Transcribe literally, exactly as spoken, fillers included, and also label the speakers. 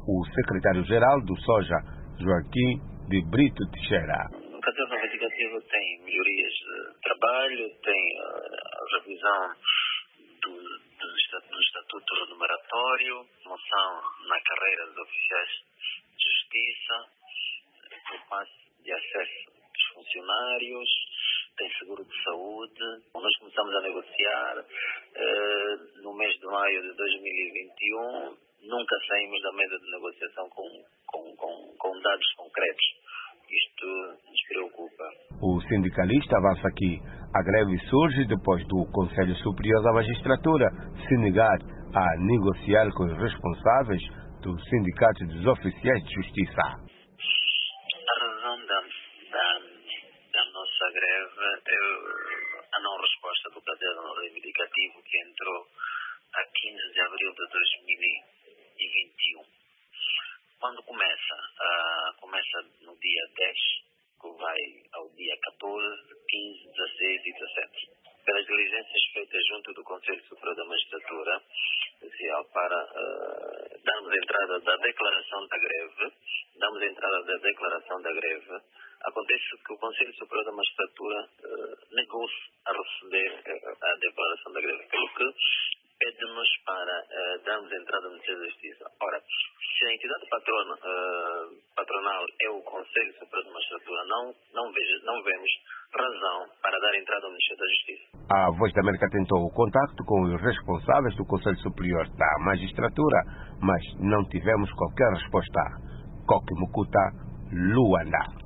Speaker 1: o secretário-geral do Soja, Joaquim de Brito Teixeira.
Speaker 2: O caderno reivindicativo tem melhorias de trabalho, tem a revisão do, do, estatuto, do estatuto remuneratório, promoção na carreira dos oficiais de justiça, por passe de acesso dos funcionários, tem seguro de saúde. Nós começamos a negociar eh, no mês de maio de dois mil e vinte e um, nunca saímos da mesa de negociação com, com, com, com dados concretos. Isto nos preocupa.
Speaker 1: O sindicalista avança que a greve surge depois do Conselho Superior da Magistratura se negar a negociar com os responsáveis do Sindicato dos Oficiais de Justiça.
Speaker 2: A razão da, da, da nossa greve é a não resposta do caderno reivindicativo que entrou a quinze de abril de dois mil e vinte e um. Quando começa? Uh, começa no dia dez, que vai ao dia catorze, quinze, dezasseis e dezassete. Pelas diligências feitas junto do Conselho Superior da Magistratura, para uh, darmos entrada da declaração da greve, damos entrada da declaração da greve, acontece que o Conselho Superior da Magistratura uh, negou-se a receber uh, a declaração da greve, pelo que pede-nos para uh, darmos entrada no Ministério da Justiça. Ora, se a entidade patrona, uh, patronal é o Conselho Superior da Magistratura, não, não, vejo, não vemos razão para dar entrada no Ministério da Justiça.
Speaker 1: A Voz da América tentou o contacto com os responsáveis do Conselho Superior da Magistratura, mas não tivemos qualquer resposta. Coque Mucuta, Luanda.